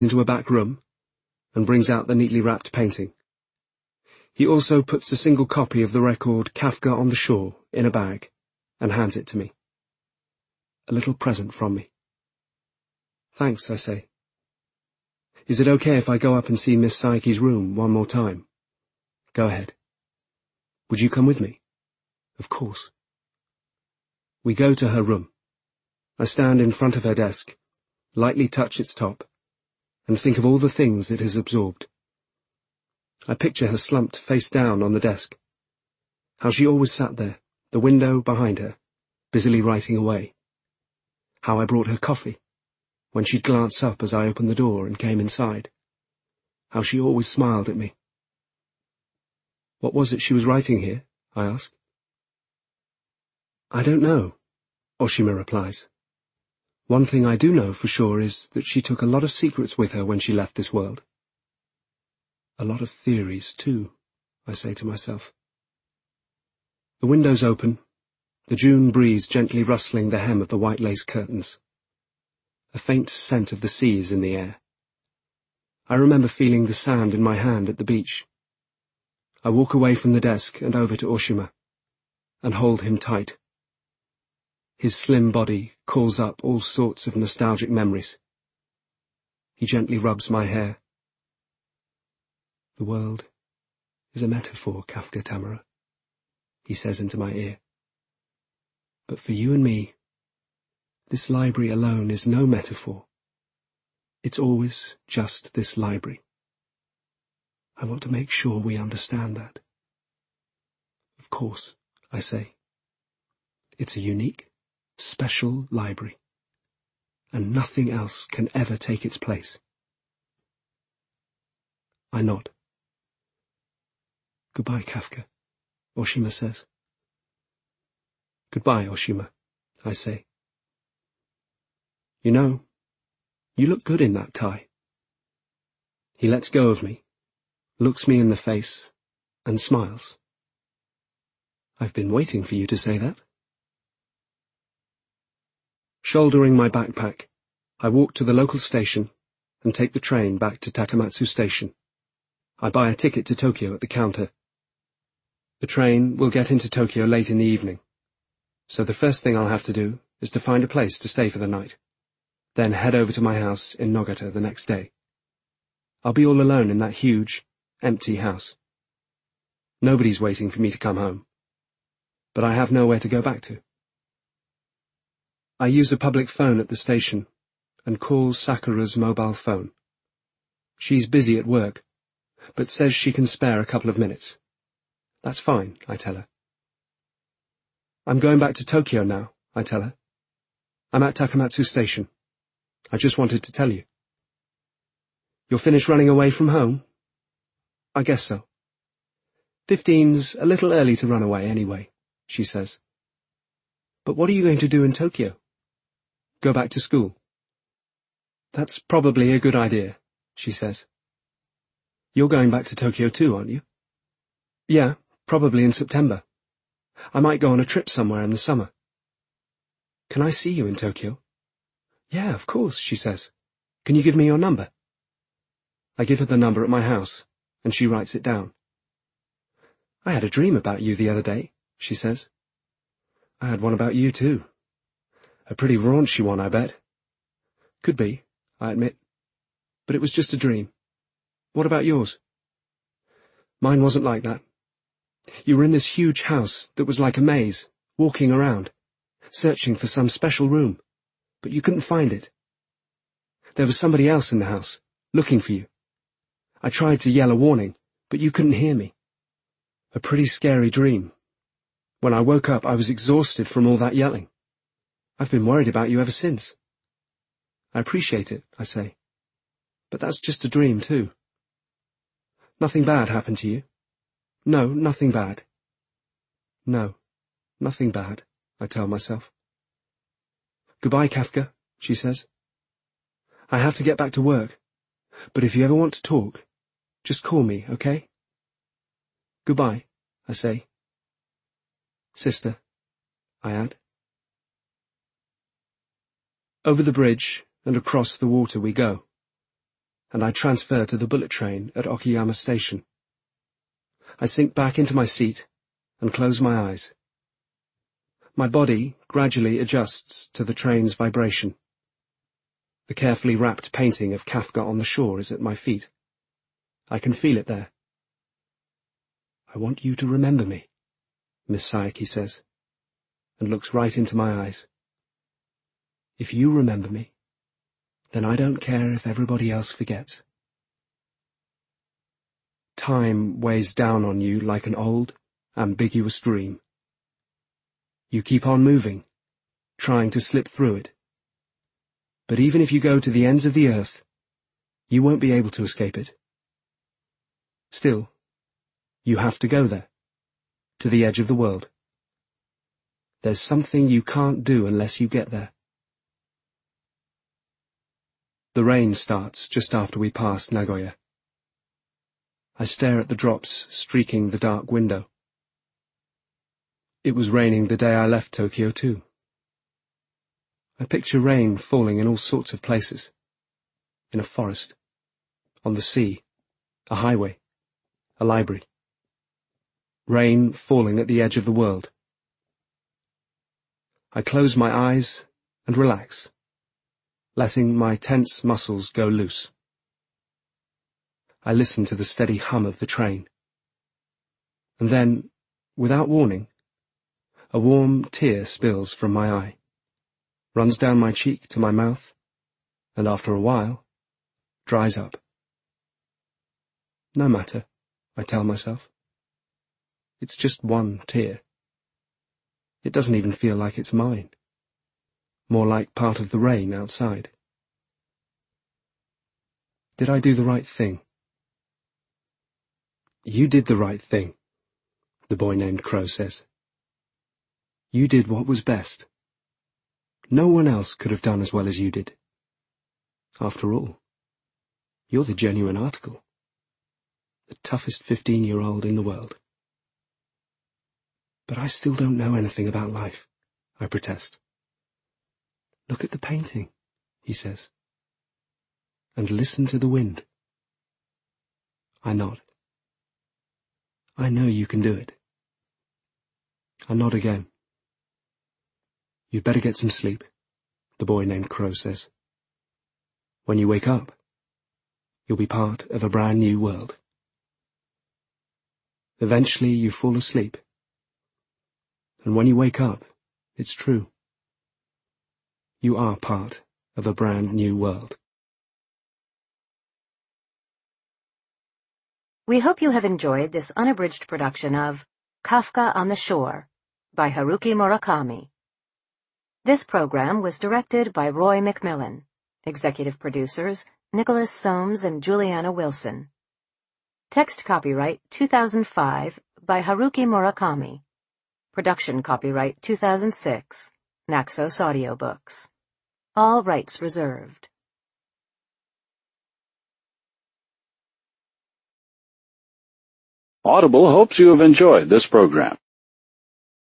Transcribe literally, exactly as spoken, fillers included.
into a back room and brings out the neatly wrapped painting. He also puts a single copy of the record Kafka on the Shore in a bag and hands it to me. A little present from me. Thanks, I say. Is it okay if I go up and see Miss Saike's room one more time? Go ahead. Would you come with me? Of course. We go to her room. I stand in front of her desk, lightly touch its top, and think of all the things it has absorbed. I picture her slumped face down on the desk, how she always sat there, the window behind her, busily writing away. How I brought her coffee, when she'd glance up as I opened the door and came inside. How she always smiled at me. What was it she was writing here? I ask. I don't know, Oshima replies. One thing I do know for sure is that she took a lot of secrets with her when she left this world. A lot of theories, too, I say to myself. The windows open, the June breeze gently rustling the hem of the white lace curtains. A faint scent of the sea is in the air. I remember feeling the sand in my hand at the beach. I walk away from the desk and over to Oshima, and hold him tight. His slim body calls up all sorts of nostalgic memories. He gently rubs my hair. The world is a metaphor, Kafka Tamara, he says into my ear. But for you and me, this library alone is no metaphor. It's always just this library. I want to make sure we understand that. Of course, I say. It's a unique, special library, and nothing else can ever take its place. I nod. Goodbye, Kafka, Oshima says. Goodbye, Oshima, I say. You know, you look good in that tie. He lets go of me, looks me in the face, and smiles. I've been waiting for you to say that. Shouldering my backpack, I walk to the local station and take the train back to Takamatsu Station. I buy a ticket to Tokyo at the counter. The train will get into Tokyo late in the evening, so the first thing I'll have to do is to find a place to stay for the night, then head over to my house in Nogata the next day. I'll be all alone in that huge, empty house. Nobody's waiting for me to come home, but I have nowhere to go back to. I use a public phone at the station and call Sakura's mobile phone. She's busy at work, but says she can spare a couple of minutes. That's fine, I tell her. I'm going back to Tokyo now, I tell her. I'm at Takamatsu Station. I just wanted to tell you. You're finished running away from home? I guess so. Fifteen's a little early to run away anyway, she says. But what are you going to do in Tokyo? Go back to school. That's probably a good idea, she says. You're going back to Tokyo too, aren't you? Yeah, probably in September. I might go on a trip somewhere in the summer. Can I see you in Tokyo? Yeah, of course, she says. Can you give me your number? I give her the number at my house, and she writes it down. I had a dream about you the other day, she says. I had one about you too. A pretty raunchy one, I bet. Could be, I admit. But it was just a dream. What about yours? Mine wasn't like that. You were in this huge house that was like a maze, walking around, searching for some special room, but you couldn't find it. There was somebody else in the house, looking for you. I tried to yell a warning, but you couldn't hear me. A pretty scary dream. When I woke up, I was exhausted from all that yelling. I've been worried about you ever since. I appreciate it, I say. But that's just a dream, too. Nothing bad happened to you? No, nothing bad. No, nothing bad, I tell myself. Goodbye, Kafka, she says. I have to get back to work, but if you ever want to talk, just call me, okay? Goodbye, I say. Sister, I add. Over the bridge and across the water we go. and I transfer to the bullet train at Okayama Station. I sink back into my seat and close my eyes. My body gradually adjusts to the train's vibration. The carefully wrapped painting of Kafka on the shore is at my feet. I can feel it there. "I want you to remember me," Miss Sayaki says, and looks right into my eyes. "If you remember me, then I don't care if everybody else forgets." Time weighs down on you like an old, ambiguous dream. You keep on moving, trying to slip through it. But even if you go to the ends of the earth, you won't be able to escape it. Still, you have to go there, to the edge of the world. There's something you can't do unless you get there. The rain starts just after we pass Nagoya. I stare at the drops streaking the dark window. It was raining the day I left Tokyo too. I picture rain falling in all sorts of places. In a forest, on the sea, a highway, a library. Rain falling at the edge of the world. I close my eyes and relax, letting my tense muscles go loose. I listen to the steady hum of the train. And then, without warning, a warm tear spills from my eye, runs down my cheek to my mouth, and after a while, dries up. No matter, I tell myself. It's just one tear. It doesn't even feel like it's mine. More like part of the rain outside. Did I do the right thing? You did the right thing, the boy named Crow says. You did what was best. No one else could have done as well as you did. After all, you're the genuine article. The toughest fifteen-year-old in the world. But I still don't know anything about life, I protest. Look at the painting, he says. And listen to the wind. I nod. I know you can do it. I nod again. You'd better get some sleep, the boy named Crow says. When you wake up, you'll be part of a brand new world. Eventually you fall asleep. And when you wake up, it's true. You are part of a brand new world. We hope you have enjoyed this unabridged production of Kafka on the Shore by Haruki Murakami. This program was directed by Roy McMillan. Executive producers Nicholas Soames and Juliana Wilson. Text copyright two thousand five by Haruki Murakami. Production copyright two thousand six, Naxos Audiobooks. All rights reserved. Audible hopes you have enjoyed this program.